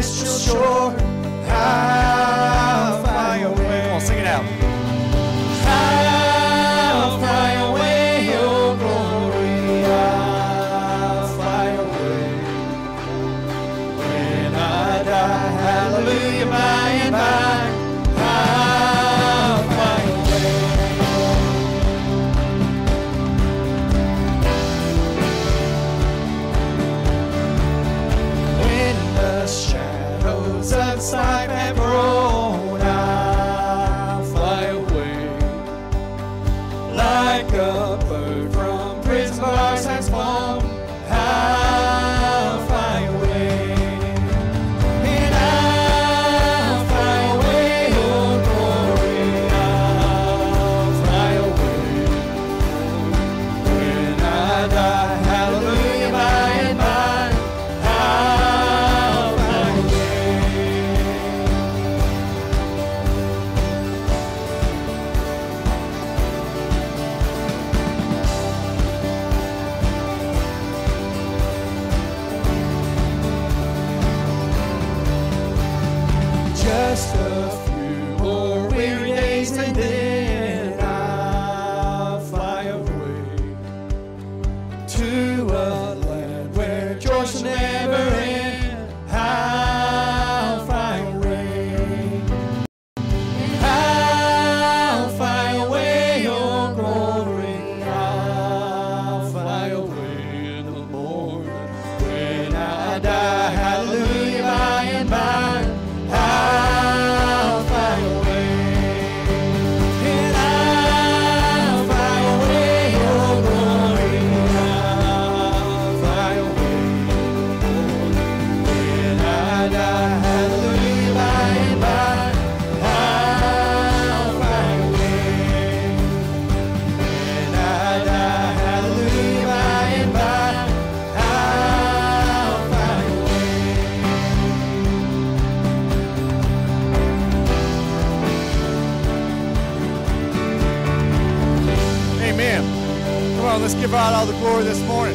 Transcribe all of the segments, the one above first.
celestial shore. How far away. Come on, sing it out. How far away your glory. How far away. When I die, hallelujah, by and by. Life have grown, I'll fly away like a bird from prison bars has flown. I'll fly away, and I'll fly away, oh glory. I'll fly away when I die. Hallelujah, by and by. Just a few more weary days and then I'll fly away to a land where joy shall never end. I'll fly away. I'll fly away, oh glory. I'll fly away in the morning when I die. Hallelujah, by and by. I'll fly away, and I'll fly away, oh glory. I'll fly away, when I die. Hallelujah, by and by. I'll fly away, when I die. Hallelujah, by and by. I'll fly away. Amen. Come on, let's give God all the glory this morning.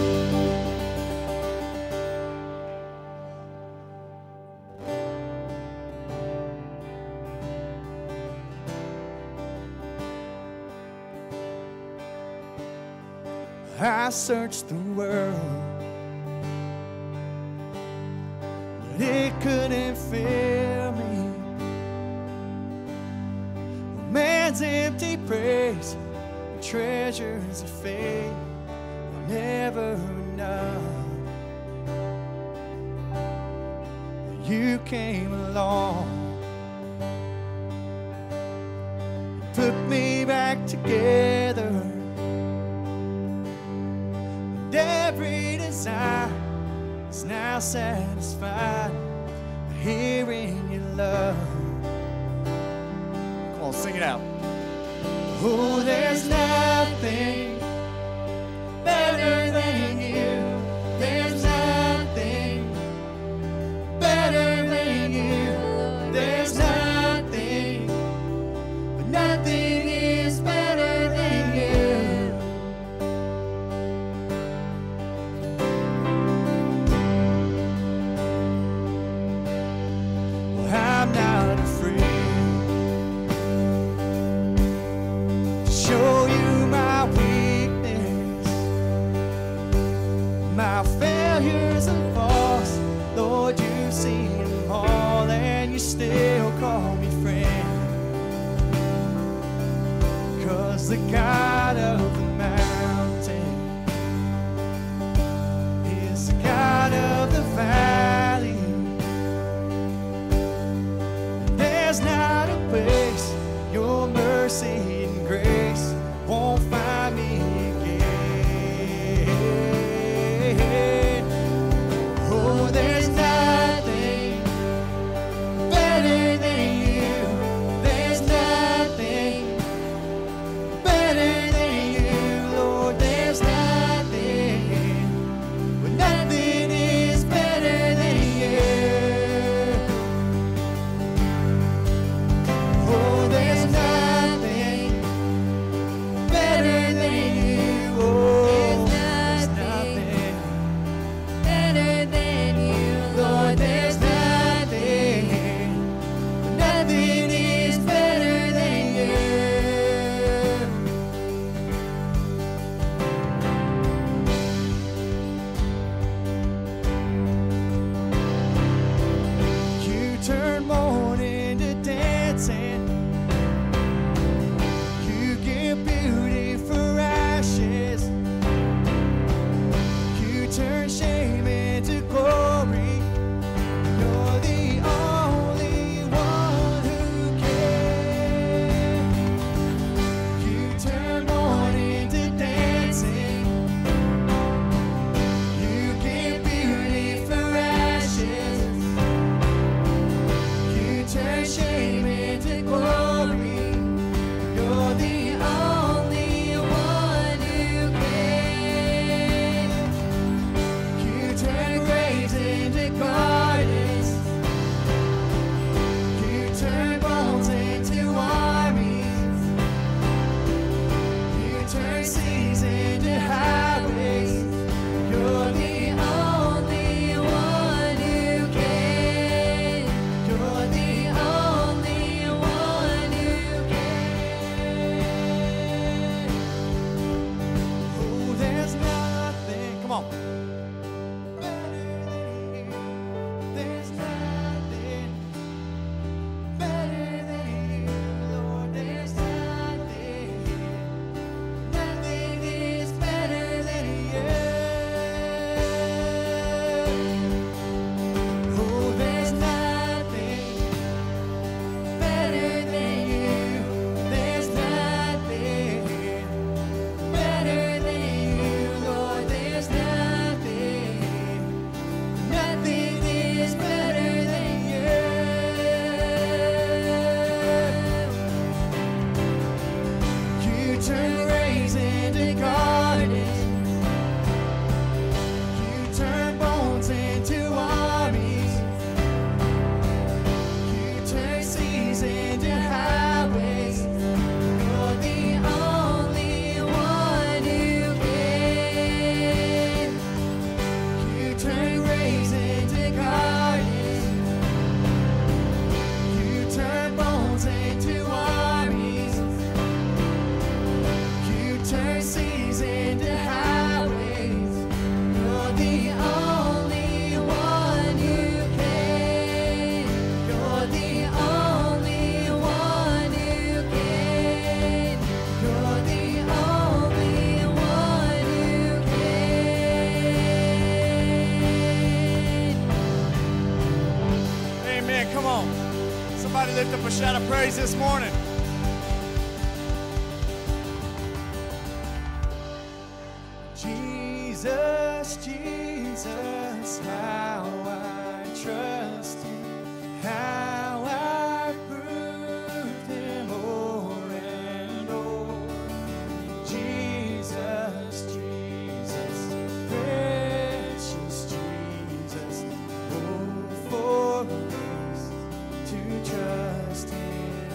I searched the world, but it couldn't fill me. A man's empty praise, treasures of faith are never enough. You came along, put me back together, and every desire is now satisfied here in your love. Come on, sing it out. Oh, there's nothing better than you. There's nothing better than you. There's nothing, but nothing is better than you. Well, I'm not afraid show you my weakness, my failures and faults. Lord, you see them all, and you still call me friend. 'Cause the God of the mountain is the God of the valley. And there's not a place your mercy and grace won't find me again. Oh, there's nothing better than you. There's nothing better Somebody lift up a shout of praise this morning. Jesus, Jesus, how I trust Him, how I proved Him o'er and o'er. Jesus, Jesus, precious Jesus, oh, for grace to trust Him.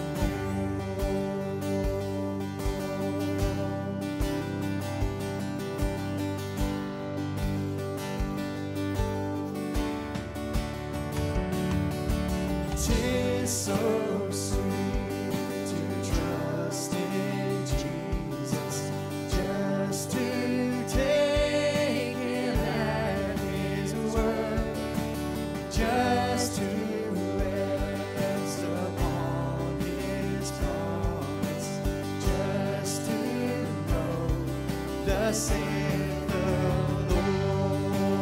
So sweet to trust in Jesus, just to take Him at His word, just to rest upon His promise, just to know the saith the Lord.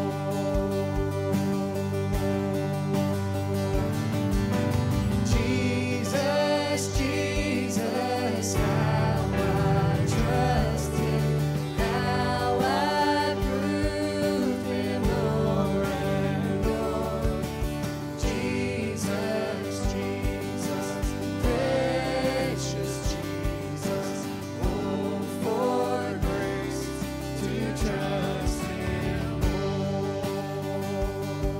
Jesus, how I trust Him, how I proved Him o'er and o'er. Jesus, Jesus, precious Jesus, oh, for grace to trust Him more.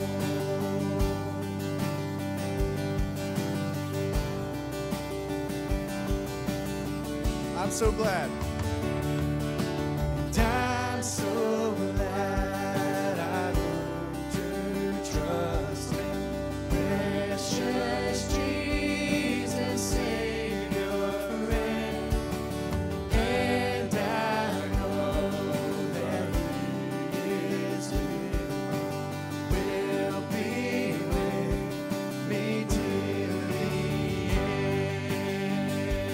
I'm so glad. And I'm so glad I learned to trust Him, precious Jesus, Savior, friend. And I know that He is with me, will be with me till the end.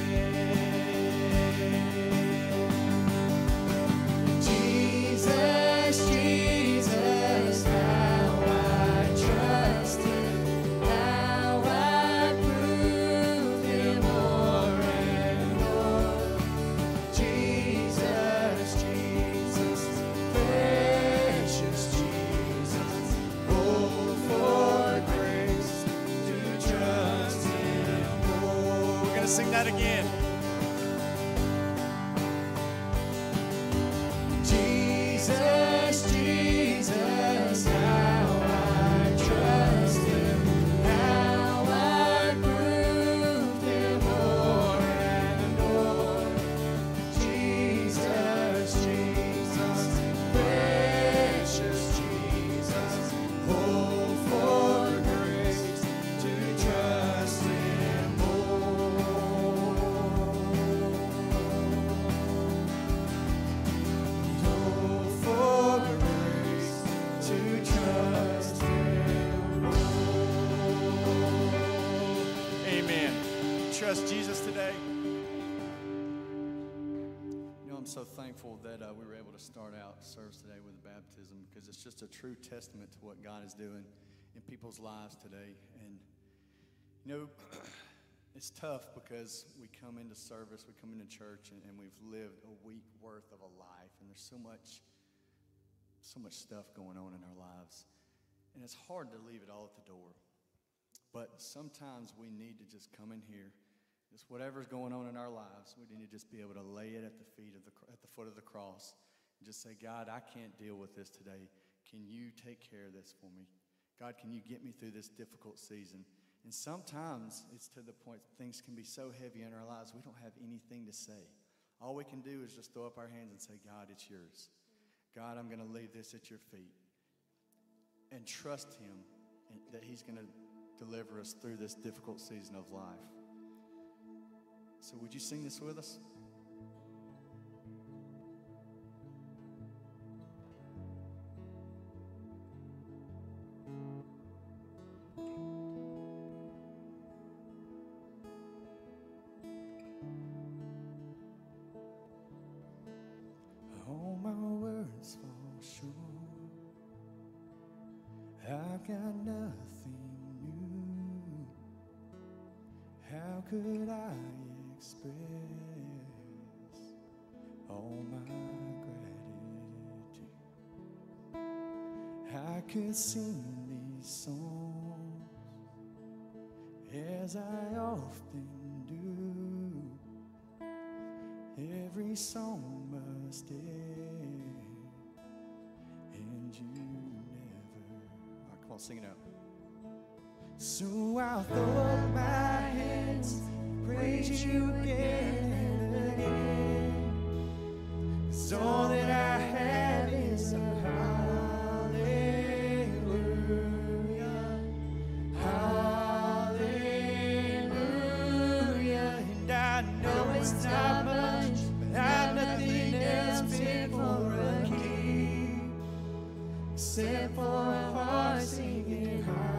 Jesus, Jesus, how I trust Him, how I prove Him o'er and o'er. Jesus, Jesus, precious Jesus, oh, for grace to trust Him more. We're going to sing that again. Jesus, Jesus, how I trust Him, how I proved Him o'er and o'er. Jesus, Jesus, precious Jesus, oh, for grace to trust Him more. For grace to trust Him more. Amen. Trust Jesus today. You know, I'm so thankful that we were able to start out service today with a baptism, because it's just a true testament to what God is doing in people's lives today. And, you know, it's tough because we come into service, we come into church, and we've lived a week worth of a life, and there's so much stuff going on in our lives. And it's hard to leave it all at the door. But sometimes we need to just come in here, just whatever's going on in our lives, we need to just be able to lay it at the foot of the cross, and just say, God, I can't deal with this today. Can you take care of this for me? God, can you get me through this difficult season? And sometimes it's to the point things can be so heavy in our lives we don't have anything to say. All we can do is just throw up our hands and say, God, it's yours. God, I'm going to leave this at your feet and trust Him and that He's going to deliver us through this difficult season of life. So would you sing this with us? All my words fall short. I've got nothing new. could I express all my gratitude? I could sing these songs as I often do. Every song must end, and you never. All right, come on, sing it out. So I'll throw up my hands, praise you again and again. 'Cause all that I have is a hallelujah, hallelujah. And I know it's not much, but I've nothing else fit for a king, except for a heart singing hallelujah.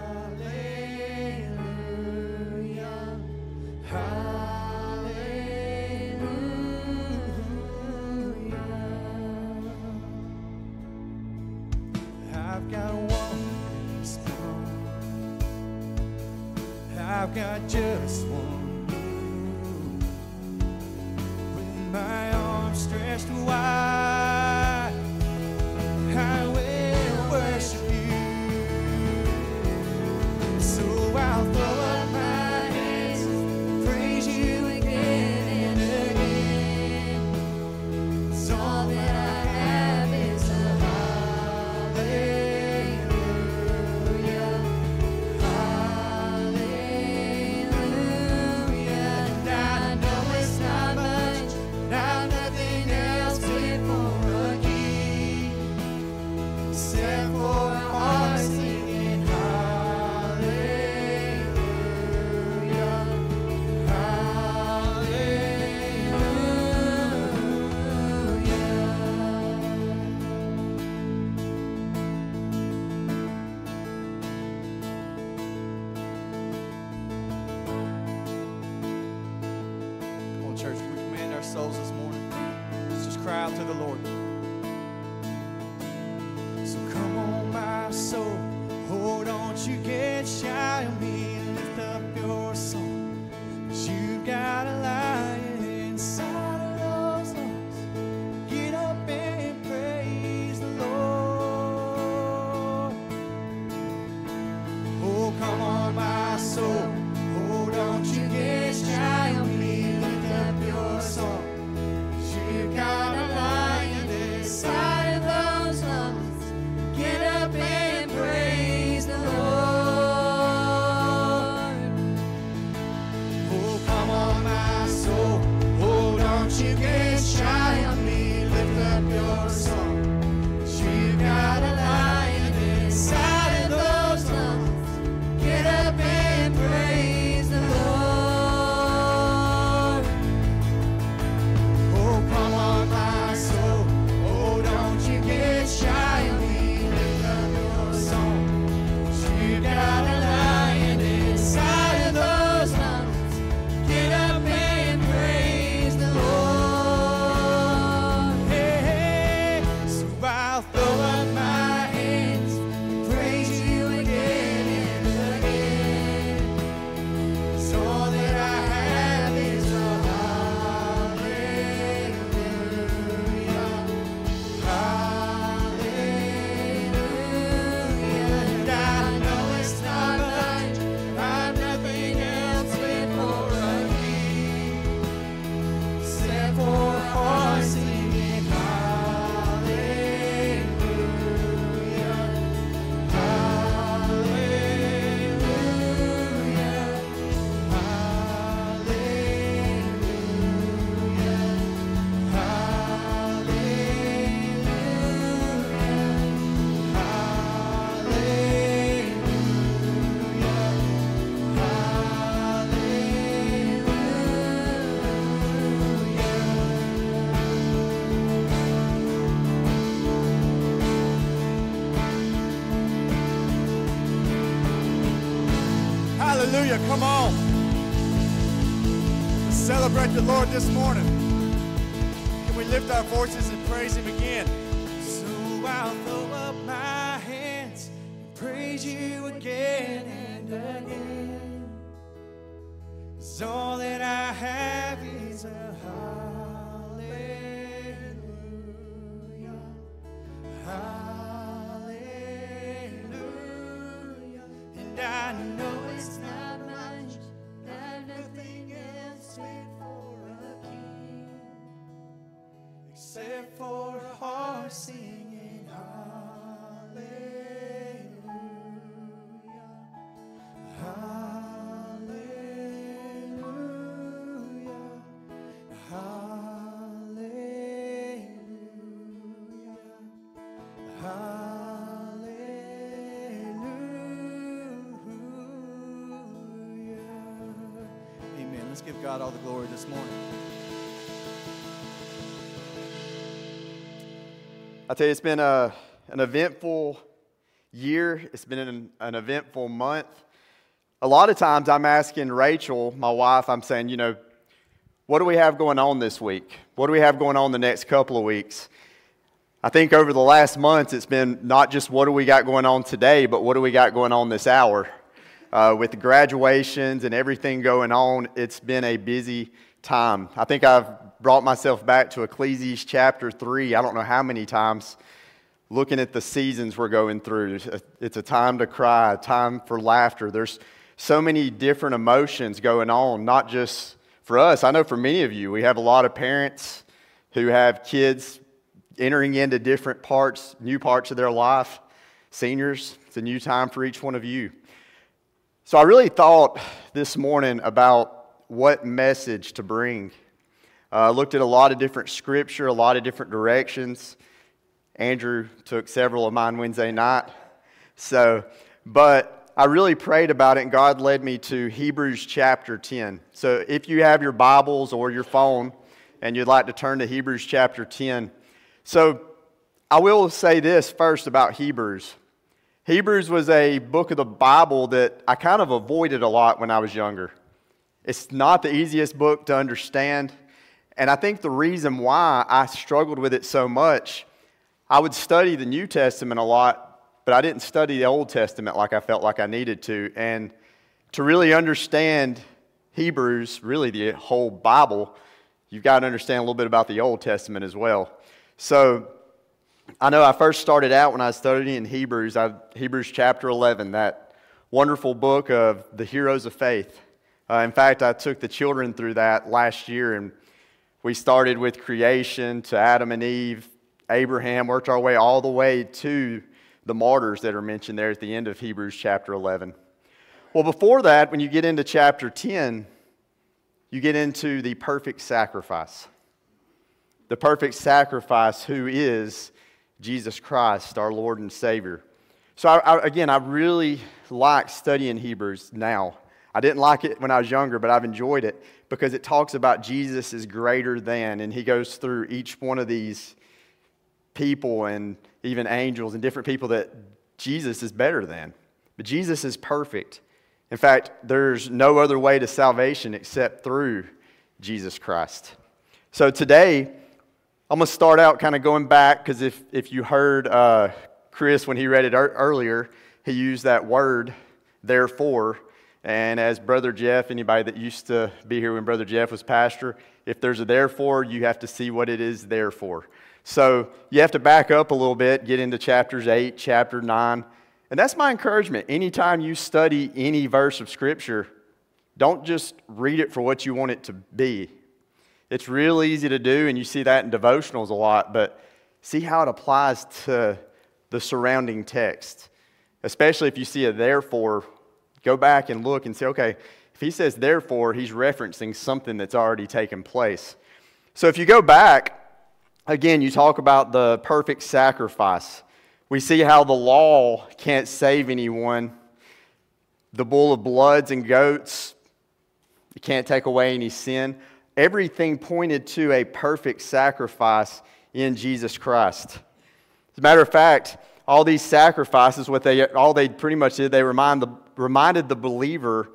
I've got one response. I've got just one move. With my arms stretched wide, I will worship you. So I'll throw up my hands, praise you again and again. 'Cause all that I have is a hallelujah, hallelujah. And I know it's not much, and I've nothing else fit for a king, except for a heart singing hallelujah, Come on, church, we command our souls this morning. Let's just cry out to the Lord. So come on, my soul, oh, don't you get shy of me. Lift up your song, 'cause you've got a lion inside of those lungs. Get up and praise the Lord. Oh, come on, my soul, oh, don't you get shy of me. Lift up your song, 'cause you've got a lion inside of those lungs. Get up and praise the Lord. Oh, come on, my soul, oh, don't you get shy of me. Lift up your song, 'cause you've got a lion inside of those lungs. Get up and praise the Lord. Oh, come on, my soul, oh, don't you get shy of me. Lift up your song, 'cause you've got a lion inside of those lungs. Get up and praise the Lord. Hey, hey. So I'll throw up my hands, praise you again and again. 'Cause all that I have is a hallelujah, hallelujah. And I know it's not much, I've nothing else fit for a king, except for a heart singing hallelujah, hallelujah, Hallelujah. Come on. Let's celebrate the Lord this morning. Can we lift our voices and praise Him again? So I'll throw up my hands and praise you again and again. 'Cause 'cause all that I have is a hallelujah, hallelujah. And I know it's not much, that nothing else fit for a king, except for a heart singing hallelujah, hallelujah, hallelujah, hallelujah. Amen. Let's give God all the glory this morning. I tell you, it's been an eventful year. It's been an eventful month. A lot of times I'm asking Rachel, my wife, I'm saying, what do we have going on this week? What do we have going on the next couple of weeks? I think over the last month, it's been not just what do we got going on today, but what do we got going on this hour? With the graduations and everything going on, it's been a busy time. I think I've brought myself back to Ecclesiastes chapter 3, I don't know how many times, looking at the seasons we're going through. It's a time to cry, a time for laughter. There's so many different emotions going on, not just for us. I know for many of you, we have a lot of parents who have kids entering into different parts, new parts of their life. Seniors, it's a new time for each one of you. So I really thought this morning about what message to bring. Looked at a lot of different scripture, a lot of different directions. Andrew took several of mine Wednesday night. But I really prayed about it, and God led me to Hebrews chapter 10. So if you have your Bibles or your phone and you'd like to turn to Hebrews chapter 10. So I will say this first about Hebrews. Hebrews was a book of the Bible that I kind of avoided a lot when I was younger. It's not the easiest book to understand. And I think the reason why I struggled with it so much, I would study the New Testament a lot, but I didn't study the Old Testament like I felt like I needed to. And to really understand Hebrews, really the whole Bible, you've got to understand a little bit about the Old Testament as well. So I know I first started out when I was studying Hebrews, Hebrews chapter 11, that wonderful book of the heroes of faith. In fact, I took the children through that last year, and we started with creation to Adam and Eve, Abraham, worked our way all the way to the martyrs that are mentioned there at the end of Hebrews chapter 11. Well, before that, when you get into chapter 10, you get into the perfect sacrifice. The perfect sacrifice, who is Jesus Christ, our Lord and Savior. So I really like studying Hebrews now. I didn't like it when I was younger, but I've enjoyed it because it talks about Jesus is greater than, and he goes through each one of these people and even angels and different people that Jesus is better than. But Jesus is perfect. In fact, there's no other way to salvation except through Jesus Christ. So today, I'm going to start out kind of going back, because if you heard Chris when he read it earlier, he used that word, therefore. And as Brother Jeff, anybody that used to be here when Brother Jeff was pastor, if there's a therefore, you have to see what it is there for. So you have to back up a little bit, get into chapters 8, chapter 9. And that's my encouragement. Anytime you study any verse of Scripture, don't just read it for what you want it to be. It's real easy to do, and you see that in devotionals a lot, but see how it applies to the surrounding text. Especially if you see a therefore, go back and look and say, okay, if he says therefore, he's referencing something that's already taken place. So if you go back, again, you talk about the perfect sacrifice. We see how the law can't save anyone. The bull of bloods and goats, it can't take away any sin. Everything pointed to a perfect sacrifice in Jesus Christ. As a matter of fact, all these sacrifices, all they pretty much did, they reminded the believer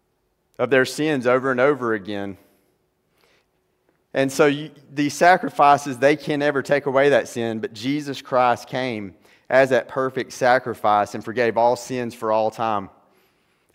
of their sins over and over again. And so these sacrifices, they can never take away that sin, but Jesus Christ came as that perfect sacrifice and forgave all sins for all time.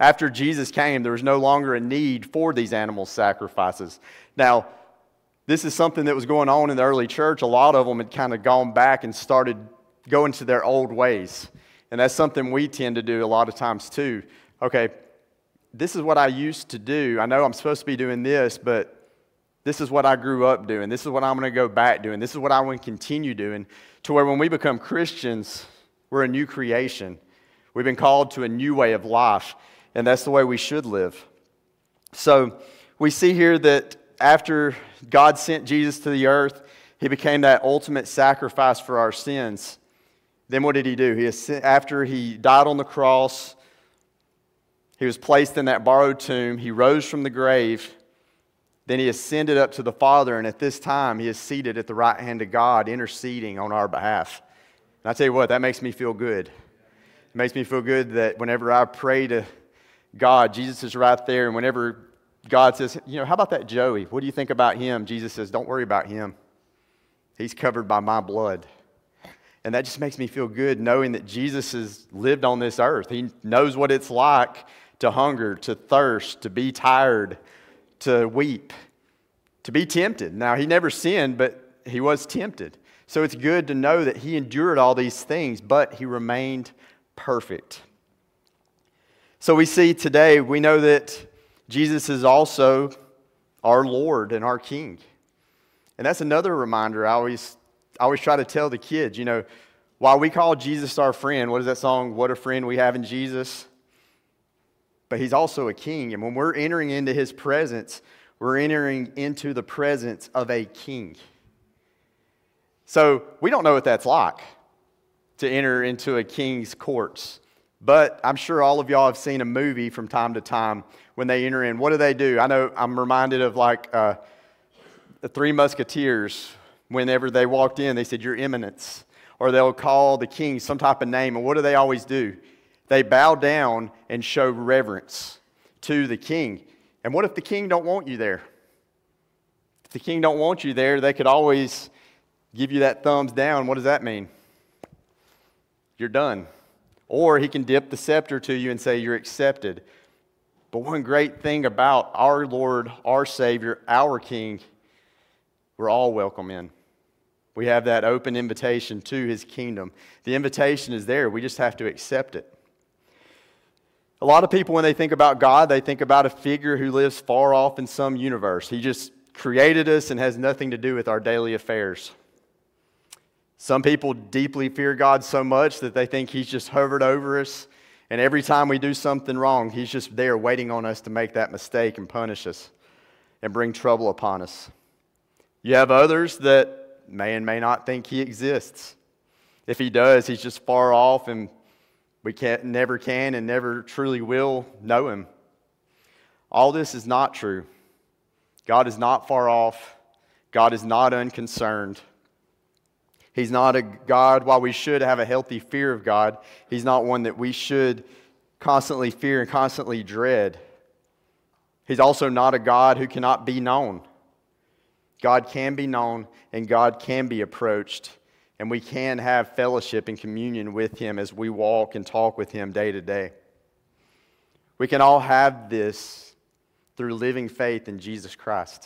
After Jesus came, there was no longer a need for these animal sacrifices. Now, this is something that was going on in the early church. A lot of them had kind of gone back and started going to their old ways. And that's something we tend to do a lot of times too. Okay, this is what I used to do. I know I'm supposed to be doing this, but this is what I grew up doing. This is what I'm going to go back doing. This is what I want to continue doing. To where when we become Christians, we're a new creation. We've been called to a new way of life, and that's the way we should live. So we see here that after God sent Jesus to the earth, he became that ultimate sacrifice for our sins. Then what did he do? After he died on the cross, he was placed in that borrowed tomb. He rose from the grave. Then he ascended up to the Father, and at this time, he is seated at the right hand of God, interceding on our behalf. And I tell you what, that makes me feel good. It makes me feel good that whenever I pray to God, Jesus is right there, and whenever God says, how about that Joey? What do you think about him? Jesus says, don't worry about him. He's covered by my blood. And that just makes me feel good knowing that Jesus has lived on this earth. He knows what it's like to hunger, to thirst, to be tired, to weep, to be tempted. Now, he never sinned, but he was tempted. So it's good to know that he endured all these things, but he remained perfect. So we see today, we know that Jesus is also our Lord and our King. And that's another reminder I always try to tell the kids, while we call Jesus our friend, what is that song? What a friend we have in Jesus. But he's also a king. And when we're entering into his presence, we're entering into the presence of a king. So we don't know what that's like to enter into a king's courts. But I'm sure all of y'all have seen a movie from time to time when they enter in. What do? I know I'm reminded of the Three Musketeers. Whenever they walked in, they said, Your Eminence. Or they'll call the king some type of name. And what do they always do? They bow down and show reverence to the king. And what if the king don't want you there? If the king don't want you there, they could always give you that thumbs down. What does that mean? You're done. Or he can dip the scepter to you and say you're accepted. But one great thing about our Lord, our Savior, our King, we're all welcome in. We have that open invitation to his kingdom. The invitation is there. We just have to accept it. A lot of people, when they think about God, they think about a figure who lives far off in some universe. He just created us and has nothing to do with our daily affairs. Some people deeply fear God so much that they think he's just hovered over us, and every time we do something wrong, he's just there waiting on us to make that mistake and punish us and bring trouble upon us. You have others that may and may not think he exists. If he does, he's just far off, and we never can and never truly will know him. All this is not true. God is not far off. God is not unconcerned. He's not a God, while we should have a healthy fear of God, he's not one that we should constantly fear and constantly dread. He's also not a God who cannot be known. God can be known and God can be approached, and we can have fellowship and communion with him as we walk and talk with him day to day. We can all have this through living faith in Jesus Christ.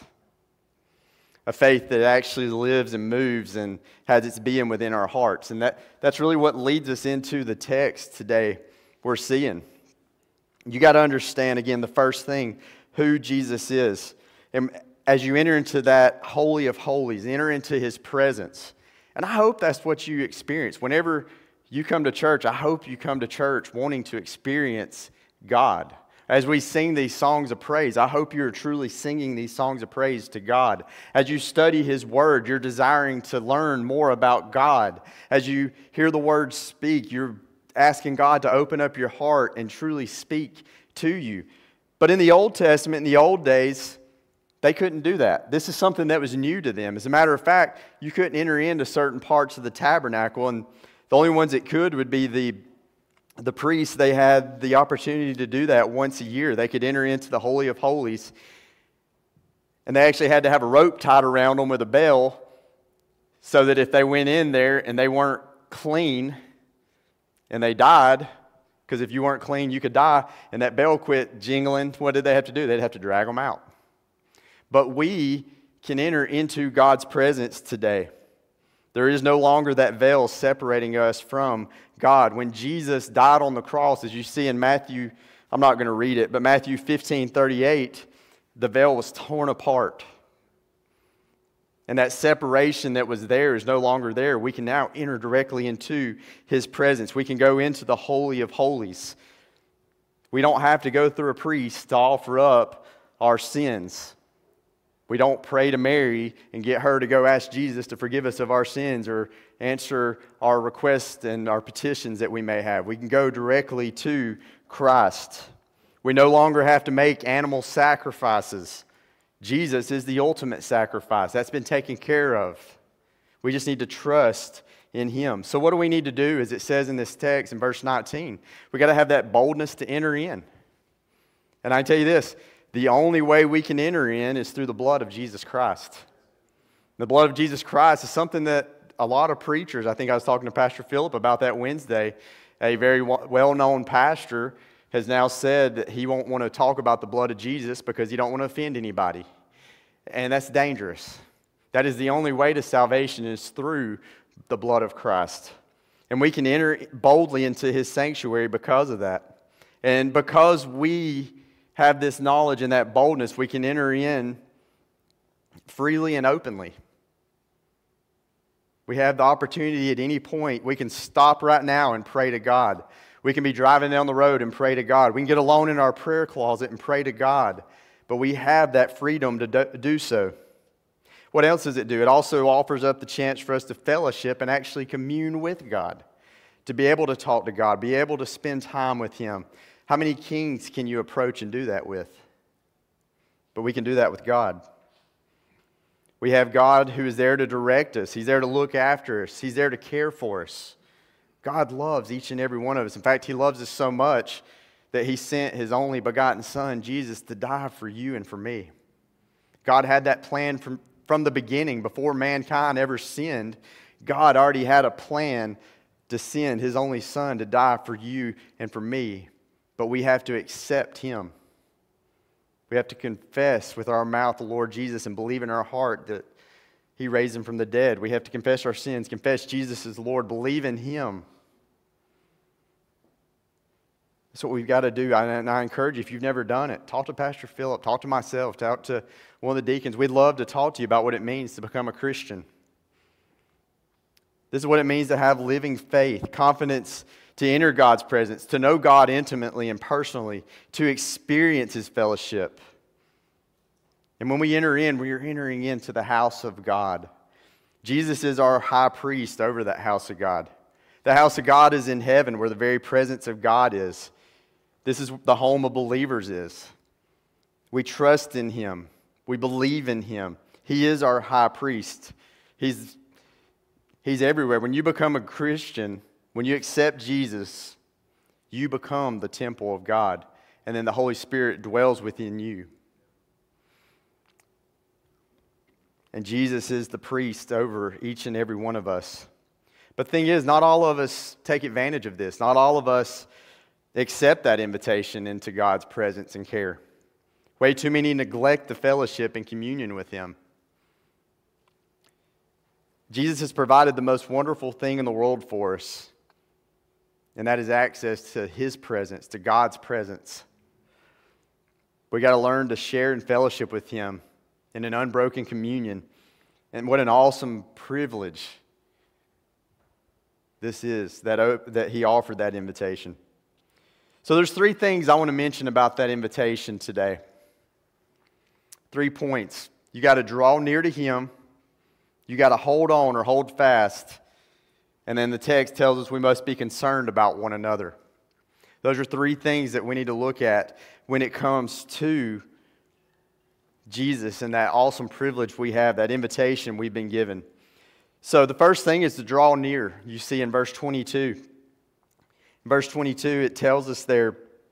A faith that actually lives and moves and has its being within our hearts. And that's really what leads us into the text today we're seeing. You got to understand, again, the first thing, who Jesus is. And as you enter into that Holy of Holies, enter into his presence. And I hope that's what you experience. Whenever you come to church, I hope you come to church wanting to experience God. As we sing these songs of praise, I hope you're truly singing these songs of praise to God. As you study his word, you're desiring to learn more about God. As you hear the word speak, you're asking God to open up your heart and truly speak to you. But in the Old Testament, in the old days, they couldn't do that. This is something that was new to them. As a matter of fact, you couldn't enter into certain parts of the tabernacle, and the only ones that could would be the priests. They had the opportunity to do that once a year. They could enter into the Holy of Holies, and they actually had to have a rope tied around them with a bell so that if they went in there and they weren't clean and they died, Because if you weren't clean, you could die. And that bell quit jingling. What did they have to do? They'd have to drag them out. But we can enter into God's presence today. There is no longer that veil separating us from God. When Jesus died on the cross, as you see in Matthew, I'm not going to read it, but Matthew 15:38, the veil was torn apart. And that separation that was there is no longer there. We can now enter directly into His presence. We can go into the Holy of Holies. We don't have to go through a priest to offer up our sins. We don't pray to Mary and get her to go ask Jesus to forgive us of our sins or answer our requests and our petitions that we may have. We can go directly to Christ. We no longer have to make animal sacrifices. Jesus is the ultimate sacrifice. That's been taken care of. We just need to trust in Him. So what do we need to do? As it says in this text in verse 19, we got to have that boldness to enter in. And I tell you this, the only way we can enter in is through the blood of Jesus Christ. The blood of Jesus Christ is something that a lot of preachers, I think I was talking to Pastor Philip about that Wednesday, a very well-known pastor has now said that he won't want to talk about the blood of Jesus because he don't want to offend anybody. And that's dangerous. That is the only way to salvation is through the blood of Christ. And we can enter boldly into His sanctuary because of that. And because we have this knowledge and that boldness, we can enter in freely and openly. We have the opportunity at any point. We can stop right now and pray to God. We can be driving down the road and pray to God. We can get alone in our prayer closet and pray to God. But we have that freedom to do so. What else does it do? It also offers up the chance for us to fellowship and actually commune with God. To be able to talk to God, be able to spend time with Him. How many kings can you approach and do that with? But we can do that with God. We have God who is there to direct us. He's there to look after us. He's there to care for us. God loves each and every one of us. In fact, He loves us so much that He sent His only begotten Son, Jesus, to die for you and for me. God had that plan from the beginning. Before mankind ever sinned, God already had a plan to send His only Son to die for you and for me. But we have to accept Him. We have to confess with our mouth the Lord Jesus and believe in our heart that He raised Him from the dead. We have to confess our sins, confess Jesus as Lord, believe in Him. That's what we've got to do. And I encourage you, if you've never done it, talk to Pastor Philip, talk to myself, talk to one of the deacons. We'd love to talk to you about what it means to become a Christian. This is what it means to have living faith, confidence to enter God's presence, to know God intimately and personally, to experience His fellowship. And when we enter in, we are entering into the house of God. Jesus is our high priest over that house of God. The house of God is in heaven where the very presence of God is. This is the home of believers is. We trust in Him. We believe in Him. He is our high priest. He's everywhere. When you become a Christian, when you accept Jesus, you become the temple of God. And then the Holy Spirit dwells within you. And Jesus is the priest over each and every one of us. But the thing is, not all of us take advantage of this. Not all of us accept that invitation into God's presence and care. Way too many neglect the fellowship and communion with Him. Jesus has provided the most wonderful thing in the world for us, and that is access to His presence, to God's presence. We got to learn to share in fellowship with Him in an unbroken communion. And what an awesome privilege this is that He offered that invitation. So there's 3 things I want to mention about that invitation today. 3 points. You got to draw near to Him. You got to hold on or hold fast. And then the text tells us we must be concerned about one another. Those are 3 things that we need to look at when it comes to Jesus and that awesome privilege we have, that invitation we've been given. So the first thing is to draw near. You see in verse 22. In verse 22, it tells us there,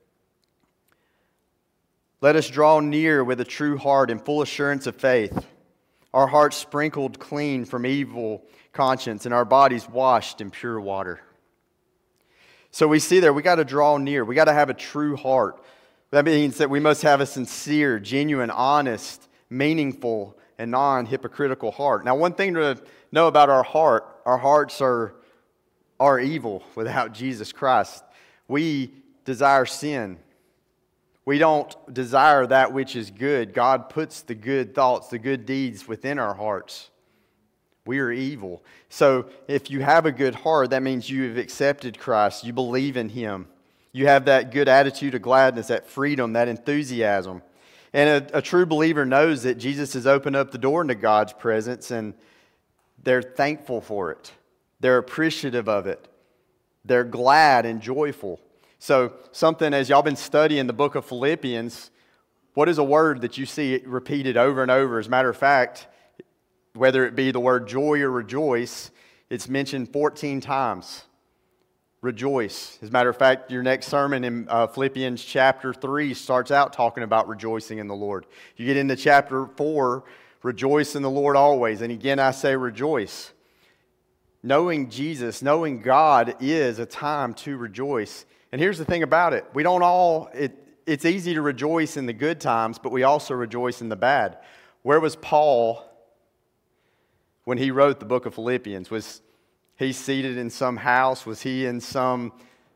let us draw near with a true heart and full assurance of faith, our hearts sprinkled clean from evil conscience and our bodies washed in pure water. So we see there, we got to draw near. We got to have a true heart. That means that we must have a sincere, genuine, honest, meaningful, and non-hypocritical heart. Now, one thing to know about our hearts are evil without Jesus Christ. We desire sin. We don't desire that which is good. God puts the good thoughts, the good deeds within our hearts. We are evil. So if you have a good heart, that means you have accepted Christ. You believe in Him. You have that good attitude of gladness, that freedom, that enthusiasm. And a true believer knows that Jesus has opened up the door into God's presence, and they're thankful for it. They're appreciative of it. They're glad and joyful. So something, as y'all been studying the book of Philippians, what is a word that you see repeated over and over? As a matter of fact, whether it be the word joy or rejoice, it's mentioned 14 times. Rejoice. As a matter of fact, your next sermon in Philippians chapter 3 starts out talking about rejoicing in the Lord. You get into chapter 4, rejoice in the Lord always. And again, I say rejoice. Knowing Jesus, knowing God is a time to rejoice. And here's the thing about it. We don't all, it's easy to rejoice in the good times, but we also rejoice in the bad. Where was Paul when he wrote the book of Philippians? Was he seated in some house? Was he in some,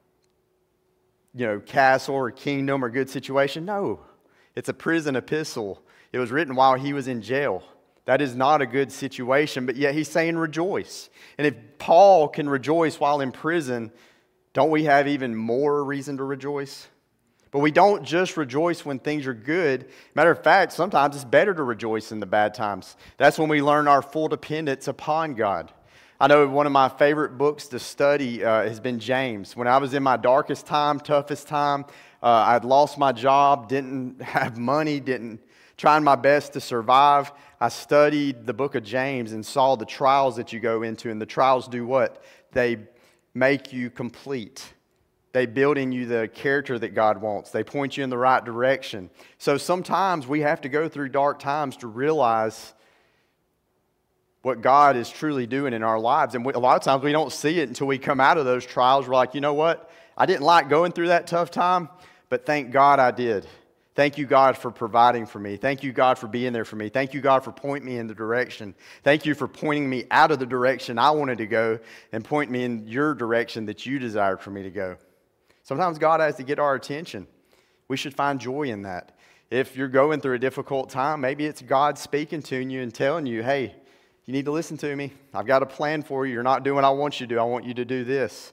castle or kingdom or good situation? No. It's a prison epistle. It was written while he was in jail. That is not a good situation, but yet he's saying rejoice. And if Paul can rejoice while in prison, don't we have even more reason to rejoice? But we don't just rejoice when things are good. Matter of fact, sometimes it's better to rejoice in the bad times. That's when we learn our full dependence upon God. I know one of my favorite books to study has been James. When I was in my darkest time, toughest time, I'd lost my job, didn't have money, trying my best to survive. I studied the book of James and saw the trials that you go into. And the trials do what? They make you complete. They build in you the character that God wants. They point you in the right direction. So sometimes we have to go through dark times to realize what God is truly doing in our lives. And a lot of times we don't see it until we come out of those trials. We're like, you know what? I didn't like going through that tough time, but thank God I did. Thank you, God, for providing for me. Thank you, God, for being there for me. Thank you, God, for pointing me in the direction. Thank you for pointing me out of the direction I wanted to go and point me in your direction that you desired for me to go. Sometimes God has to get our attention. We should find joy in that. If you're going through a difficult time, maybe it's God speaking to you and telling you, hey, you need to listen to me. I've got a plan for you. You're not doing what I want you to do. I want you to do this.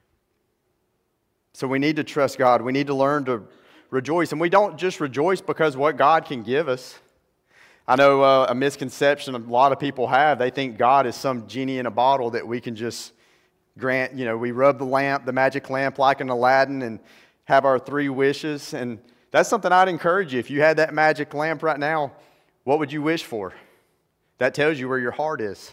So we need to trust God. We need to learn to rejoice. And we don't just rejoice because what God can give us. I know a misconception a lot of people have. They think God is some genie in a bottle that we can just grant. We rub the magic lamp like in Aladdin and have our 3 wishes. And that's something I'd encourage you. If you had that magic lamp right now, what would you wish for? That tells you where your heart is.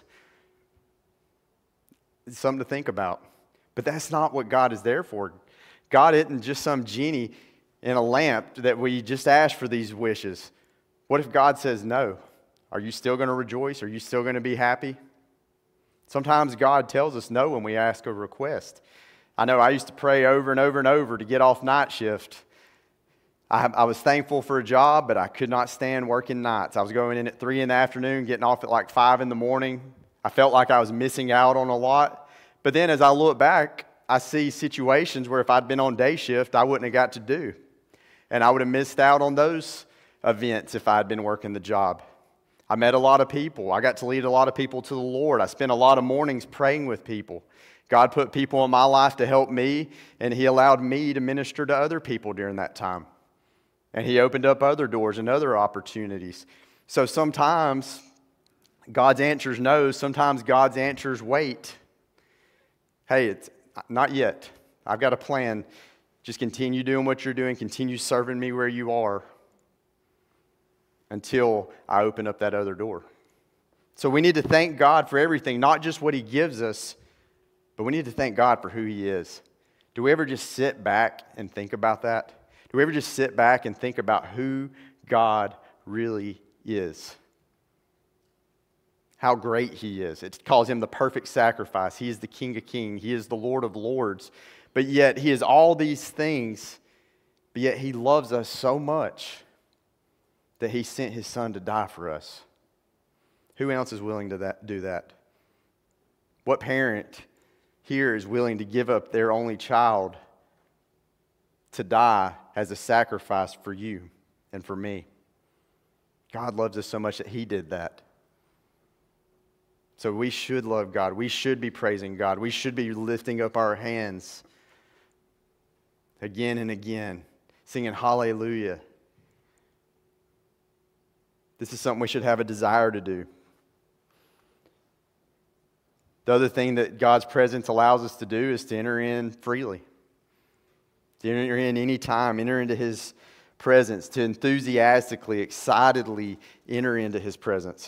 It's something to think about. But that's not what God is there for. God isn't just some genie in a lamp that we just ask for these wishes. What if God says no? Are you still going to rejoice? Are you still going to be happy? Sometimes God tells us no when we ask a request. I know I used to pray over and over and over to get off night shift. I was thankful for a job, but I could not stand working nights. I was going in at 3 in the afternoon, getting off at like 5 in the morning. I felt like I was missing out on a lot. But then as I look back, I see situations where if I'd been on day shift, I wouldn't have got to do. And I would have missed out on those events if I had been working the job. I met a lot of people. I got to lead a lot of people to the Lord. I spent a lot of mornings praying with people. God put people in my life to help me, and He allowed me to minister to other people during that time. And He opened up other doors and other opportunities. So sometimes God's answers no, sometimes God's answers wait. Hey, it's not yet. I've got a plan. Just continue doing what you're doing. Continue serving me where you are until I open up that other door. So we need to thank God for everything, not just what He gives us, but we need to thank God for who He is. Do we ever just sit back and think about that? Do we ever just sit back and think about who God really is? How great He is. It calls Him the perfect sacrifice. He is the King of Kings. He is the Lord of Lords. But yet he is all these things, but yet he loves us so much that he sent his son to die for us. Who else is willing to do that? What parent here is willing to give up their only child to die as a sacrifice for you and for me? God loves us so much that he did that. So we should love God. We should be praising God. We should be lifting up our hands again and again, singing hallelujah. This is something we should have a desire to do. The other thing that God's presence allows us to do is to enter in freely. To enter in any time, enter into his presence, to enthusiastically, excitedly enter into his presence.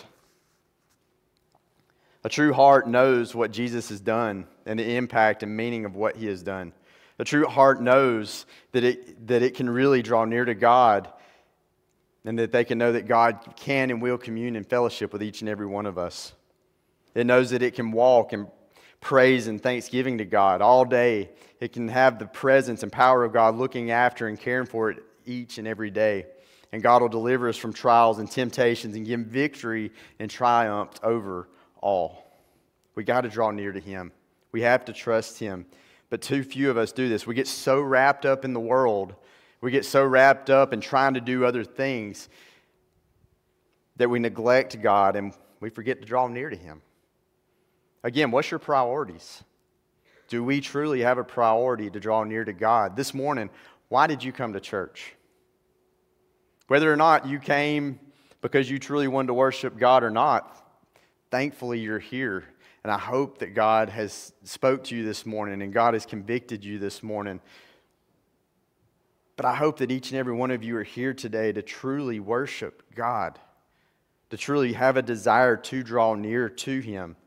A true heart knows what Jesus has done and the impact and meaning of what he has done. A true heart knows that it can really draw near to God, and that they can know that God can and will commune in fellowship with each and every one of us. It knows that it can walk in praise and thanksgiving to God all day. It can have the presence and power of God looking after and caring for it each and every day. And God will deliver us from trials and temptations and give victory and triumph over all. We got to draw near to him. We have to trust him. But too few of us do this. We get so wrapped up in the world. We get so wrapped up in trying to do other things that we neglect God and we forget to draw near to him. Again, what's your priorities? Do we truly have a priority to draw near to God? This morning, why did you come to church? Whether or not you came because you truly wanted to worship God or not, thankfully you're here. And I hope that God has spoke to you this morning and God has convicted you this morning. But I hope that each and every one of you are here today to truly worship God, to truly have a desire to draw near to him.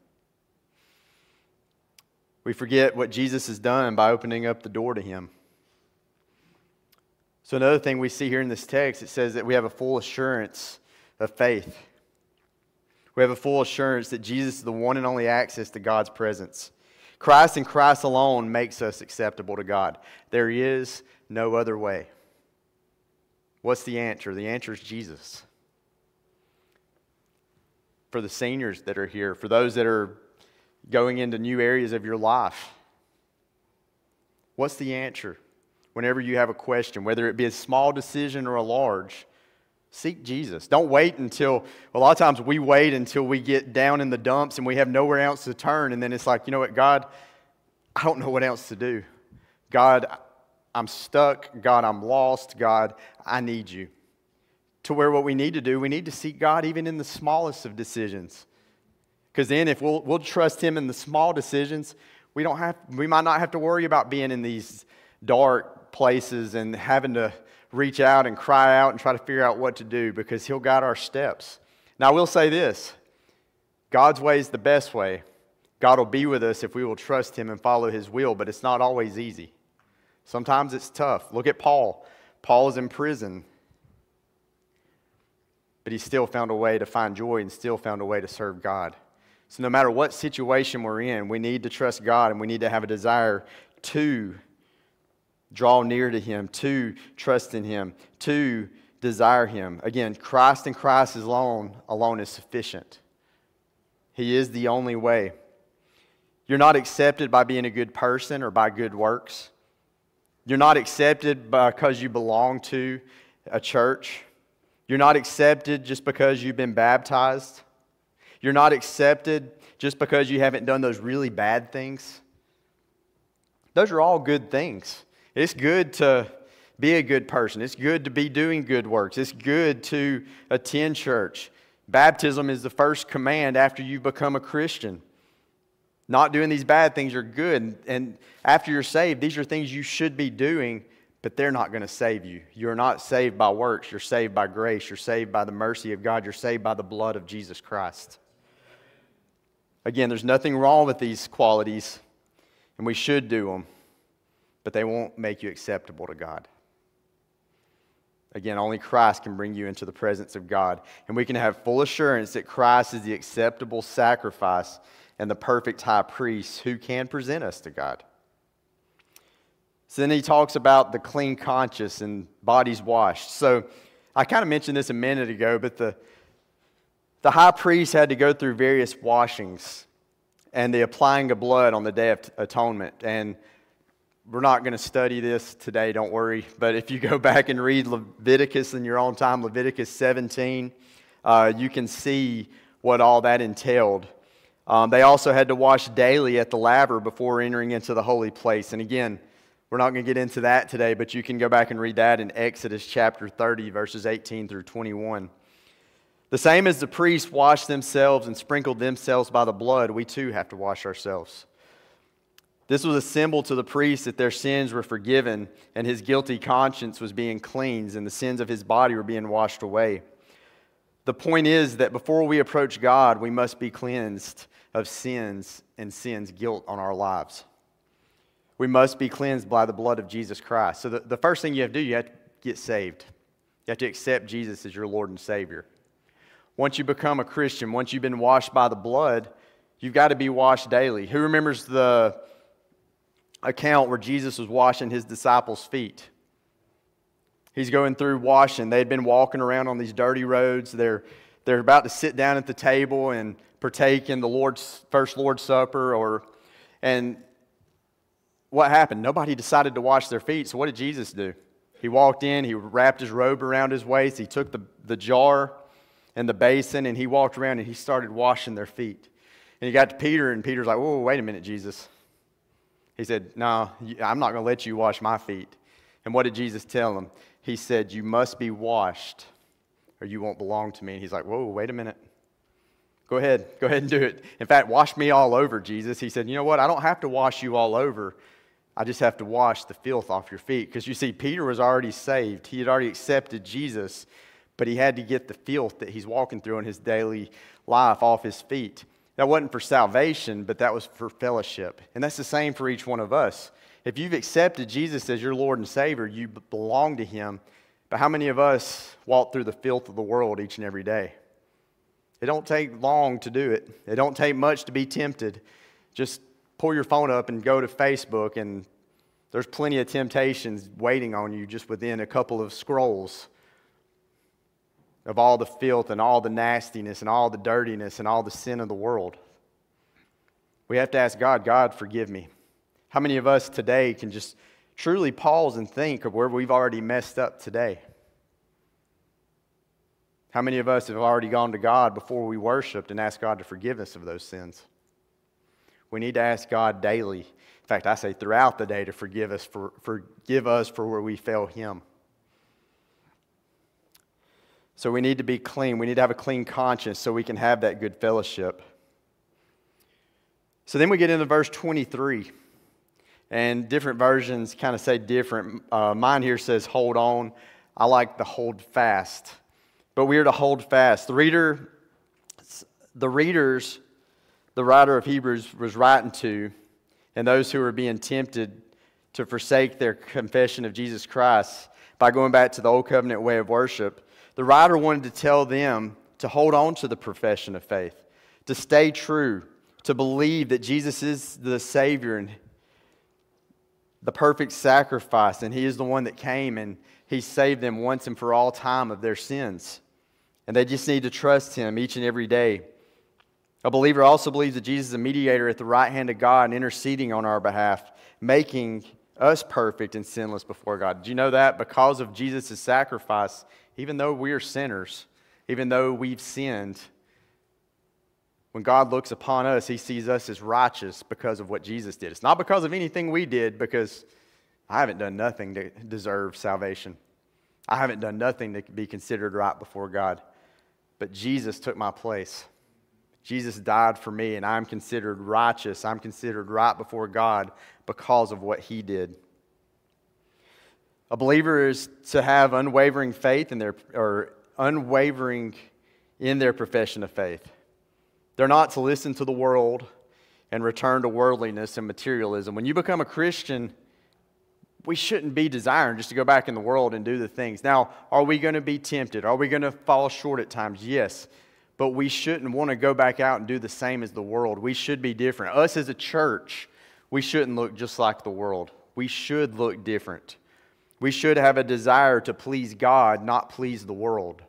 We forget what Jesus has done by opening up the door to him. So another thing we see here in this text, it says that we have a full assurance of faith. We have a full assurance that Jesus is the one and only access to God's presence. Christ and Christ alone makes us acceptable to God. There is no other way. What's the answer? The answer is Jesus. For the seniors that are here, for those that are going into new areas of your life, what's the answer? Whenever you have a question, whether it be a small decision or a large, seek Jesus. Don't wait until, a lot of times we wait until we get down in the dumps and we have nowhere else to turn. And then it's like, you know what, God, I don't know what else to do. God, I'm stuck. God, I'm lost. God, I need you. To where what we need to do, we need to seek God even in the smallest of decisions. Because then if we'll trust him in the small decisions, we might not have to worry about being in these dark places and having to reach out and cry out and try to figure out what to do, because he'll guide our steps. Now, I will say this. God's way is the best way. God will be with us if we will trust him and follow his will, but it's not always easy. Sometimes it's tough. Look at Paul. Paul is in prison, but he still found a way to find joy and still found a way to serve God. So no matter what situation we're in, we need to trust God and we need to have a desire to draw near to him, to trust in him, to desire him. Again, Christ and Christ alone is sufficient. He is the only way. You're not accepted by being a good person or by good works. You're not accepted because you belong to a church. You're not accepted just because you've been baptized. You're not accepted just because you haven't done those really bad things. Those are all good things. It's good to be a good person. It's good to be doing good works. It's good to attend church. Baptism is the first command after you become a Christian. Not doing these bad things are good. And after you're saved, these are things you should be doing, but they're not going to save you. You're not saved by works. You're saved by grace. You're saved by the mercy of God. You're saved by the blood of Jesus Christ. Again, there's nothing wrong with these qualities, and we should do them, but they won't make you acceptable to God. Again, only Christ can bring you into the presence of God, and we can have full assurance that Christ is the acceptable sacrifice and the perfect high priest who can present us to God. So then he talks about the clean conscience and bodies washed. So I kind of mentioned this a minute ago, but the high priest had to go through various washings and the applying of blood on the Day of Atonement. And we're not going to study this today, don't worry. But if you go back and read Leviticus in your own time, Leviticus 17, you can see what all that entailed. They also had to wash daily at the laver before entering into the holy place. And again, we're not going to get into that today, but you can go back and read that in Exodus chapter 30, verses 18 through 21. The same as the priests washed themselves and sprinkled themselves by the blood, we too have to wash ourselves. This was a symbol to the priest that their sins were forgiven and his guilty conscience was being cleansed and the sins of his body were being washed away. The point is that before we approach God, we must be cleansed of sins and sin's guilt on our lives. We must be cleansed by the blood of Jesus Christ. So the first thing you have to do, you have to get saved. You have to accept Jesus as your Lord and Savior. Once you become a Christian, once you've been washed by the blood, you've got to be washed daily. Who remembers the account where Jesus was washing his disciples' feet? He's going through washing. They'd been walking around on these dirty roads. They're about to sit down at the table and partake in the first Lord's Supper. And what happened? Nobody decided to wash their feet. So what did Jesus do? He walked in. He wrapped his robe around his waist. He took the jar and the basin, and he walked around and he started washing their feet. And he got to Peter, and Peter's like, whoa, wait a minute, Jesus. He said, no, I'm not going to let you wash my feet. And what did Jesus tell him? He said, you must be washed or you won't belong to me. And he's like, whoa, wait a minute. Go ahead and do it. In fact, wash me all over, Jesus. He said, you know what? I don't have to wash you all over. I just have to wash the filth off your feet. Because you see, Peter was already saved. He had already accepted Jesus, but he had to get the filth that he's walking through in his daily life off his feet. That wasn't for salvation, but that was for fellowship. And that's the same for each one of us. If you've accepted Jesus as your Lord and Savior, you belong to him. But how many of us walk through the filth of the world each and every day? It don't take long to do it. It don't take much to be tempted. Just pull your phone up and go to Facebook, and there's plenty of temptations waiting on you just within a couple of scrolls of all the filth and all the nastiness and all the dirtiness and all the sin of the world. We have to ask God, God, forgive me. How many of us today can just truly pause and think of where we've already messed up today? How many of us have already gone to God before we worshiped and asked God to forgive us of those sins? We need to ask God daily. In fact, I say throughout the day to forgive us for where we fail him. So we need to be clean. We need to have a clean conscience so we can have that good fellowship. So then we get into verse 23. And different versions kind of say different. Mine here says hold on. I like the hold fast. But we are to hold fast. The writer of Hebrews was writing to, and those who were being tempted to forsake their confession of Jesus Christ by going back to the old covenant way of worship, the writer wanted to tell them to hold on to the profession of faith, to stay true, to believe that Jesus is the Savior and the perfect sacrifice, and he is the one that came and he saved them once and for all time of their sins. And they just need to trust him each and every day. A believer also believes that Jesus is a mediator at the right hand of God and interceding on our behalf, making us perfect and sinless before God. Did you know that? Because of Jesus' sacrifice, even though we are sinners, even though we've sinned, when God looks upon us, he sees us as righteous because of what Jesus did. It's not because of anything we did, because I haven't done nothing to deserve salvation. I haven't done nothing to be considered right before God. But Jesus took my place. Jesus died for me, and I'm considered righteous. I'm considered right before God because of what he did. A believer is to have unwavering faith in their profession of faith. They're not to listen to the world and return to worldliness and materialism. When you become a Christian, we shouldn't be desiring just to go back in the world and do the things. Now, are we going to be tempted? Are we going to fall short at times? Yes. But we shouldn't want to go back out and do the same as the world. We should be different. Us as a church, we shouldn't look just like the world. We should look different. We should have a desire to please God, not please the world.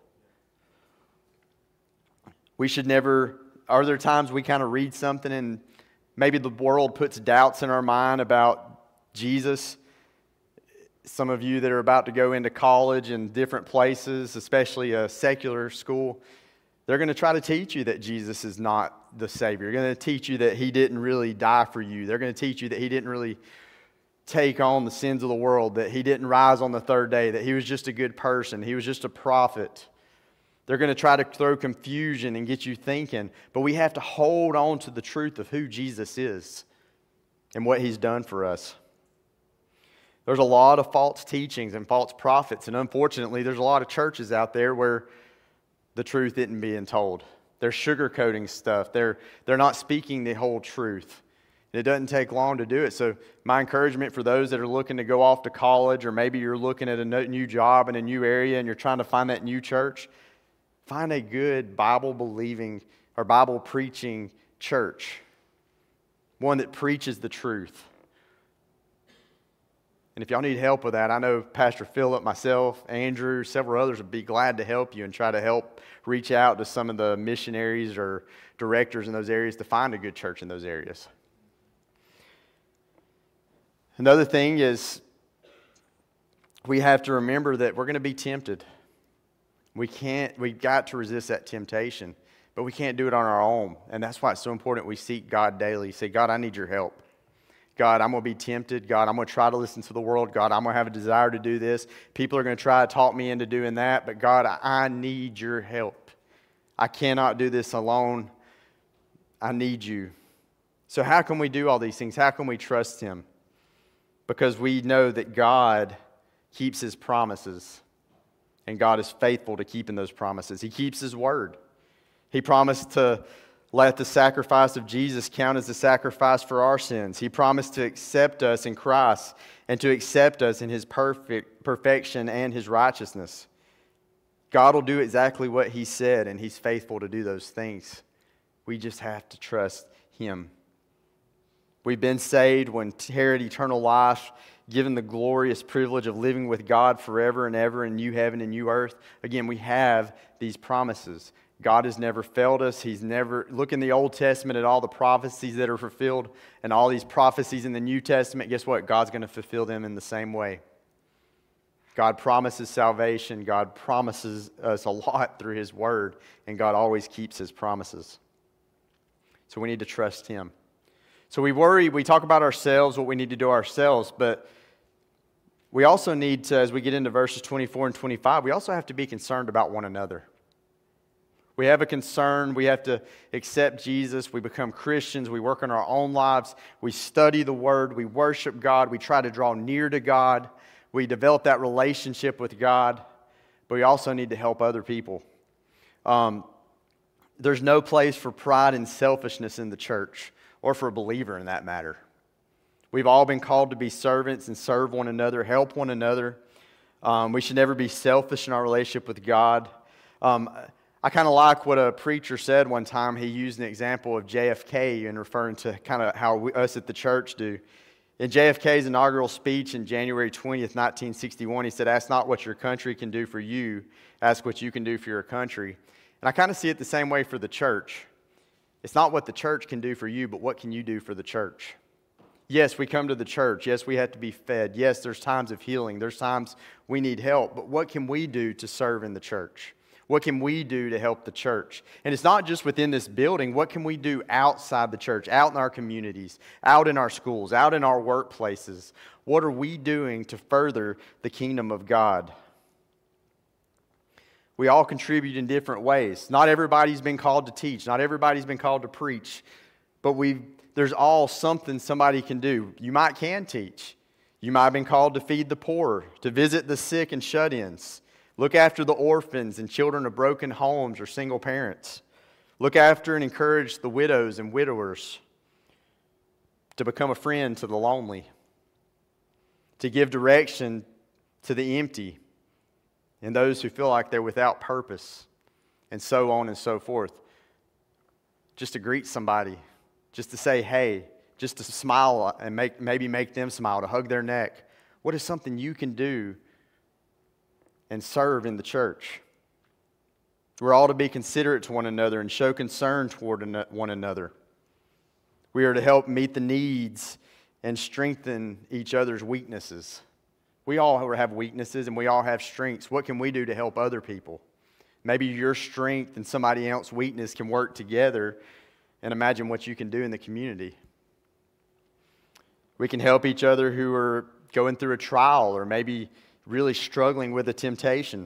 We should never, are there times we kind of read something and maybe the world puts doubts in our mind about Jesus? Some of you that are about to go into college in different places, especially a secular school, they're going to try to teach you that Jesus is not the Savior. They're going to teach you that He didn't really die for you. They're going to teach you that He didn't really take on the sins of the world, that He didn't rise on the third day, that He was just a good person, He was just a prophet. They're going to try to throw confusion and get you thinking, but we have to hold on to the truth of who Jesus is and what He's done for us. There's a lot of false teachings and false prophets, and unfortunately, there's a lot of churches out there where the truth isn't being told. They're sugarcoating stuff. They're not speaking the whole truth. It doesn't take long to do it. So my encouragement for those that are looking to go off to college, or maybe you're looking at a new job in a new area and you're trying to find that new church, find a good Bible-believing or Bible-preaching church. One that preaches the truth. And if y'all need help with that, I know Pastor Philip, myself, Andrew, several others would be glad to help you and try to help reach out to some of the missionaries or directors in those areas to find a good church in those areas. Another thing is we have to remember that we're going to be tempted. We've got to resist that temptation, but we can't do it on our own. And that's why it's so important we seek God daily. Say, God, I need your help. God, I'm going to be tempted. God, I'm going to try to listen to the world. God, I'm going to have a desire to do this. People are going to try to talk me into doing that. But God, I need your help. I cannot do this alone. I need you. So how can we do all these things? How can we trust Him? Because we know that God keeps His promises. And God is faithful to keeping those promises. He keeps His word. He promised to let the sacrifice of Jesus count as a sacrifice for our sins. He promised to accept us in Christ and to accept us in His perfection and His righteousness. God will do exactly what He said, and He's faithful to do those things. We just have to trust Him. We've been saved, we inherit eternal life, given the glorious privilege of living with God forever and ever in new heaven and new earth. Again, we have these promises. God has never failed us. He's never, look in the Old Testament at all the prophecies that are fulfilled and all these prophecies in the New Testament. Guess what? God's going to fulfill them in the same way. God promises salvation. God promises us a lot through His Word, and God always keeps His promises. So we need to trust Him. So we talk about ourselves, what we need to do ourselves, but we also need to, as we get into verses 24 and 25, we also have to be concerned about one another. We have a concern. We have to accept Jesus. We become Christians. We work on our own lives. We study the Word. We worship God. We try to draw near to God. We develop that relationship with God. But we also need to help other people. There's no place for pride and selfishness in the church, or for a believer in that matter. We've all been called to be servants and serve one another, help one another. We should never be selfish in our relationship with God. I kind of like what a preacher said one time. He used an example of JFK in referring to kind of how us at the church do. In JFK's inaugural speech in January 20th, 1961, he said, "Ask not what your country can do for you, ask what you can do for your country." And I kind of see it the same way for the church. It's not what the church can do for you, but what can you do for the church? Yes, we come to the church. Yes, we have to be fed. Yes, there's times of healing. There's times we need help. But what can we do to serve in the church? What can we do to help the church? And it's not just within this building. What can we do outside the church, out in our communities, out in our schools, out in our workplaces? What are we doing to further the kingdom of God? We all contribute in different ways. Not everybody's been called to teach. Not everybody's been called to preach. But there's all something somebody can do. You can teach. You might have been called to feed the poor, to visit the sick and shut-ins, look after the orphans and children of broken homes or single parents, look after and encourage the widows and widowers, to become a friend to the lonely, to give direction to the empty, and those who feel like they're without purpose, and so on and so forth. Just to greet somebody, just to say, hey, just to smile and maybe make them smile, to hug their neck? What is something you can do and serve in the church? We're all to be considerate to one another and show concern toward one another. We are to help meet the needs and strengthen each other's weaknesses. We all have weaknesses and we all have strengths. What can we do to help other people? Maybe your strength and somebody else's weakness can work together, and imagine what you can do in the community. We can help each other who are going through a trial or maybe really struggling with a temptation.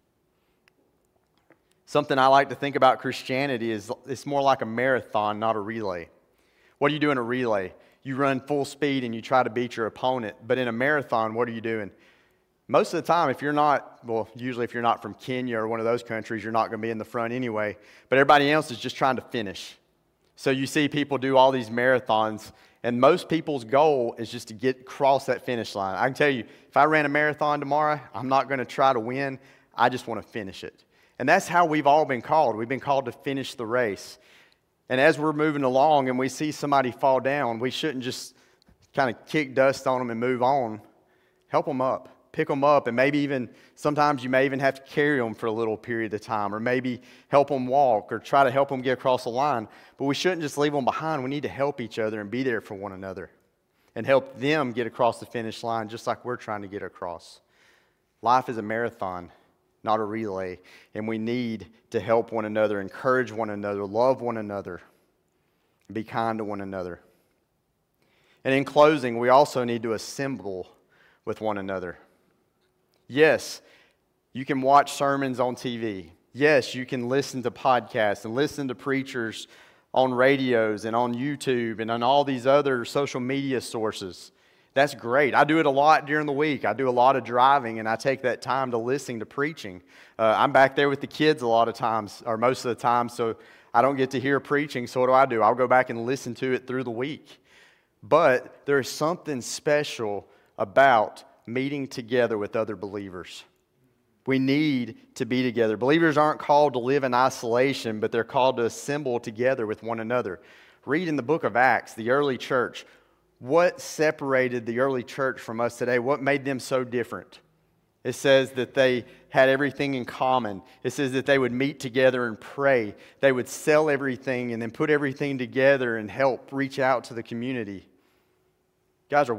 Something I like to think about Christianity is it's more like a marathon, not a relay. What do you do in a relay? You run full speed and you try to beat your opponent. But in a marathon, what are you doing? Most of the time, usually if you're not from Kenya or one of those countries, you're not going to be in the front anyway. But everybody else is just trying to finish. So you see people do all these marathons, and most people's goal is just to get across that finish line. I can tell you, if I ran a marathon tomorrow, I'm not going to try to win. I just want to finish it. And that's how we've all been called. We've been called to finish the race. And as we're moving along and we see somebody fall down, we shouldn't just kind of kick dust on them and move on. Help them up. Pick them up, and maybe even sometimes you may even have to carry them for a little period of time, or maybe help them walk or try to help them get across the line. But we shouldn't just leave them behind. We need to help each other and be there for one another and help them get across the finish line just like we're trying to get across. Life is a marathon, not a relay, and we need to help one another, encourage one another, love one another, and be kind to one another. And in closing, we also need to assemble with one another. Yes, you can watch sermons on TV. Yes, you can listen to podcasts and listen to preachers on radios and on YouTube and on all these other social media sources. That's great. I do it a lot during the week. I do a lot of driving, and I take that time to listen to preaching. I'm back there with the kids a lot of times, or most of the time, so I don't get to hear preaching. So what do? I'll go back and listen to it through the week. But there is something special about meeting together with other believers. We need to be together. Believers aren't called to live in isolation, but they're called to assemble together with one another. Read in the book of Acts, the early church. What separated the early church from us today? What made them so different? It says that they had everything in common. It says that they would meet together and pray. They would sell everything and then put everything together and help reach out to the community. Guys,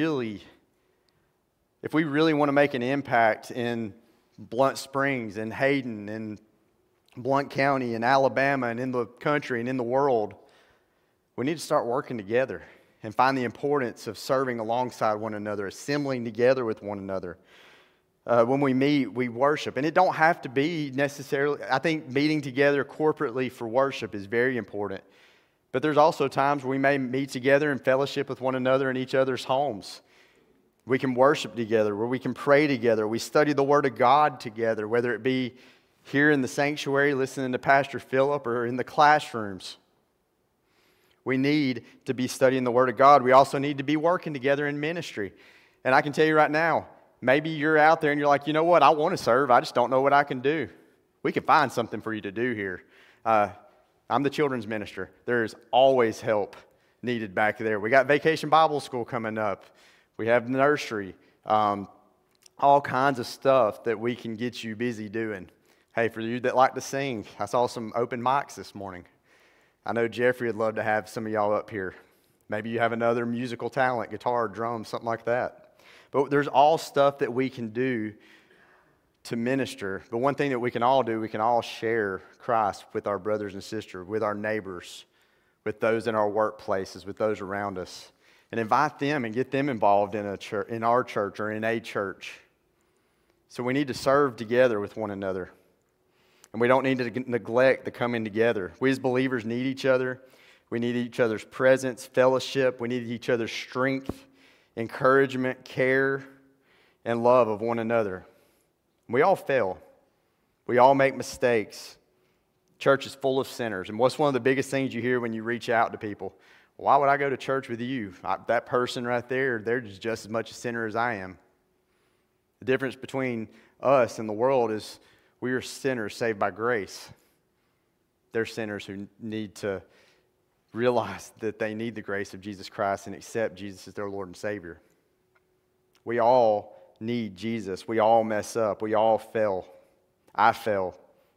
if we really want to make an impact in Blunt Springs and Hayden and Blount County and Alabama and in the country and in the world, we need to start working together and find the importance of serving alongside one another, assembling together with one another. When we meet, we worship. And it don't have to be necessarily, I think meeting together corporately for worship is very important. But there's also times where we may meet together in fellowship with one another in each other's homes. We can worship together, where we can pray together. We study the Word of God together, whether it be here in the sanctuary listening to Pastor Philip or in the classrooms. We need to be studying the Word of God. We also need to be working together in ministry. And I can tell you right now, maybe you're out there and you're like, you know what, I want to serve, I just don't know what I can do. We can find something for you to do here. I'm the children's minister. There's always help needed back there. We got Vacation Bible School coming up. We have nursery, all kinds of stuff that we can get you busy doing. Hey, for you that like to sing, I saw some open mics this morning. I know Jeffrey would love to have some of y'all up here. Maybe you have another musical talent, guitar, drums, something like that. But there's all stuff that we can do to minister. But one thing that we can all do, we can all share Christ with our brothers and sisters, with our neighbors, with those in our workplaces, with those around us. And invite them and get them involved in our church or in a church. So we need to serve together with one another. And we don't need to neglect the coming together. We as believers need each other. We need each other's presence, fellowship. We need each other's strength, encouragement, care, and love of one another. We all fail. We all make mistakes. Church is full of sinners. And what's one of the biggest things you hear when you reach out to people? Why would I go to church with you? That person right there, they're just as much a sinner as I am. The difference between us and the world is we are sinners saved by grace. They're sinners who need to realize that they need the grace of Jesus Christ and accept Jesus as their Lord and Savior. We all need Jesus. We all mess up. We all fail. I fail.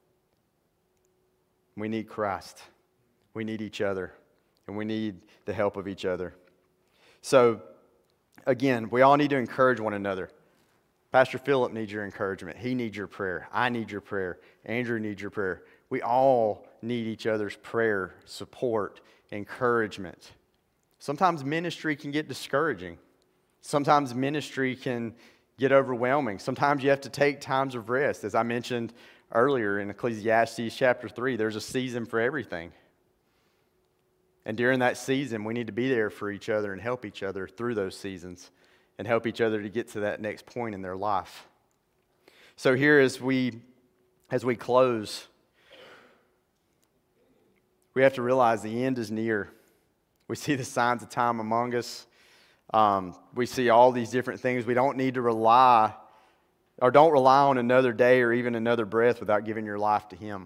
We need Christ. We need each other. And we need the help of each other. So, again, we all need to encourage one another. Pastor Philip needs your encouragement. He needs your prayer. I need your prayer. Andrew needs your prayer. We all need each other's prayer, support, encouragement. Sometimes ministry can get discouraging. Sometimes ministry can get overwhelming. Sometimes you have to take times of rest. As I mentioned earlier in Ecclesiastes chapter 3, there's a season for everything. And during that season, we need to be there for each other and help each other through those seasons and help each other to get to that next point in their life. So here as we close, we have to realize the end is near. We see the signs of time among us. We see all these different things. We don't need to rely, or don't rely on another day or even another breath without giving your life to Him.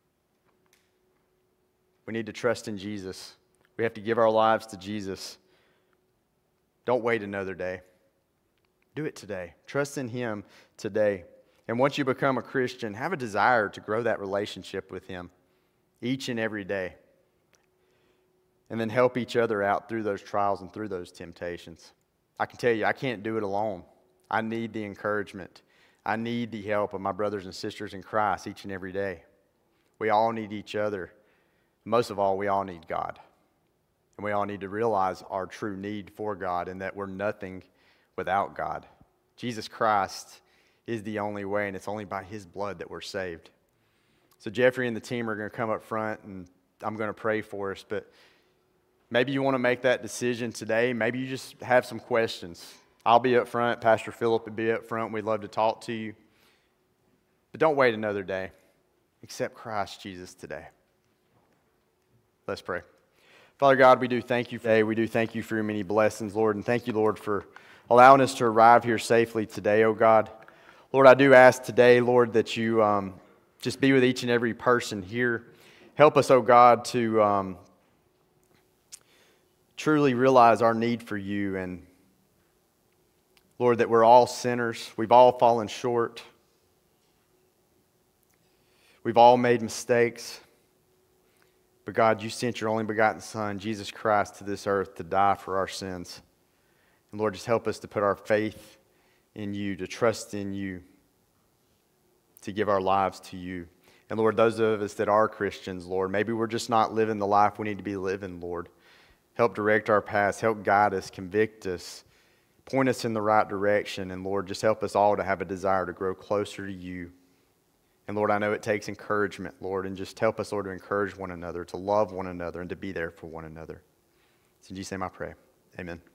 We need to trust in Jesus. We have to give our lives to Jesus. Don't wait another day. Do it today. Trust in Him today. And once you become a Christian, have a desire to grow that relationship with Him each and every day. And then help each other out through those trials and through those temptations. I can tell you, I can't do it alone. I need the encouragement. I need the help of my brothers and sisters in Christ each and every day. We all need each other. Most of all, we all need God. And we all need to realize our true need for God and that we're nothing without God. Jesus Christ is the only way, and it's only by His blood that we're saved. So Jeffrey and the team are going to come up front, and I'm going to pray for us. But maybe you want to make that decision today. Maybe you just have some questions. I'll be up front. Pastor Philip will be up front. We'd love to talk to you. But don't wait another day. Accept Christ Jesus today. Let's pray. Father God, we do thank you for today. We do thank you for your many blessings, Lord. And thank you, Lord, for allowing us to arrive here safely today, oh God. Lord, I do ask today, Lord, that you just be with each and every person here. Help us, oh God, to truly realize our need for you. And Lord, that we're all sinners. We've all fallen short. We've all made mistakes. But God, you sent your only begotten Son, Jesus Christ, to this earth to die for our sins. And Lord, just help us to put our faith in you, to trust in you, to give our lives to you. And Lord, those of us that are Christians, Lord, maybe we're just not living the life we need to be living, Lord. Help direct our paths, help guide us, convict us, point us in the right direction. And Lord, just help us all to have a desire to grow closer to you. And Lord, I know it takes encouragement, Lord, and just help us, Lord, to encourage one another, to love one another, and to be there for one another. It's in Jesus' name I pray. Amen.